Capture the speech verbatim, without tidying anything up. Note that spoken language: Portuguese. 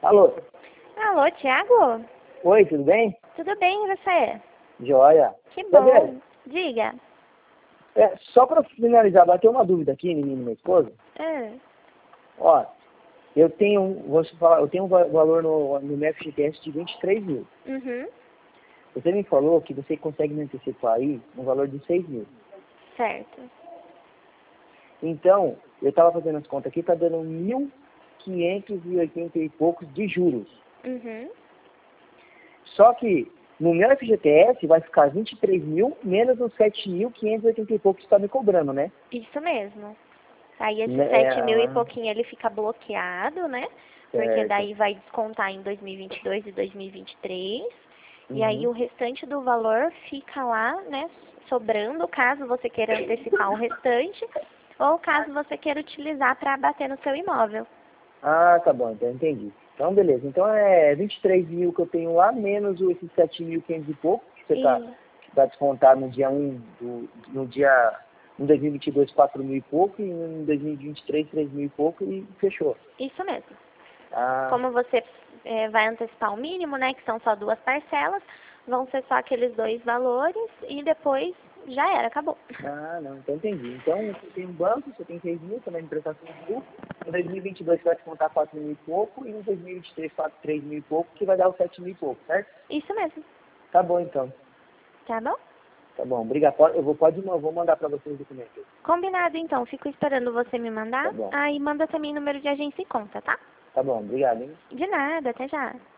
Alô? Alô, Thiago? Oi, tudo bem? Tudo bem, e você? Joia. Que bom. Gabriel, Diga. é, só para finalizar, bateu uma dúvida aqui, menino e minha esposa. Hum. Ó, eu tenho, vou te falar, eu tenho um va- valor no, no meu F G T S de vinte e três mil. Uhum. Você me falou que você consegue me antecipar aí um valor de seis mil. Certo. Então, eu estava fazendo as contas aqui, tá dando mil quinhentos e oitenta e poucos de juros. Uhum. Só que no meu F G T S vai ficar vinte e três mil menos os sete mil quinhentos e oitenta e poucos que está me cobrando, né? Isso mesmo. Aí esse Né, é, sete mil e ah, pouquinho ele fica bloqueado, né? Porque certo. daí vai descontar em dois mil e vinte e dois e dois mil e vinte e três. E aí Uhum. o restante do valor fica lá, né? Sobrando, caso você queira antecipar o restante. Ou caso você queira utilizar para bater no seu imóvel. Ah, tá bom, então entendi. Então, beleza. Então é vinte e três mil que eu tenho lá, menos o- esses sete mil e quinhentos e pouco, que você tá, E que vai descontar no dia um do, no dia, em dois mil e vinte e dois, quatro mil e pouco, e em dois mil e vinte e três, três mil e pouco, e fechou. isso mesmo. Ah, Como você eh, vai antecipar o mínimo, né, que são só duas parcelas, vão ser só aqueles dois valores e depois já era, acabou. ah, não, então entendi. Então, você tem um banco, você tem seis mil, você vai me prestar seis mil, em dois mil e vinte e dois você vai descontar quatro mil e pouco, e em dois mil e vinte e três, quatro, três mil e pouco, que vai dar os sete mil e pouco, certo? Isso mesmo, Tá bom, então. tá bom? Tá bom, obrigado. Pode- Eu vou, pode, eu vou mandar para vocês o documento. Combinado então, fico esperando você me Tá mandar. bom. Aí manda também número de agência e conta, tá? Tá bom, obrigado, hein? De nada, até já.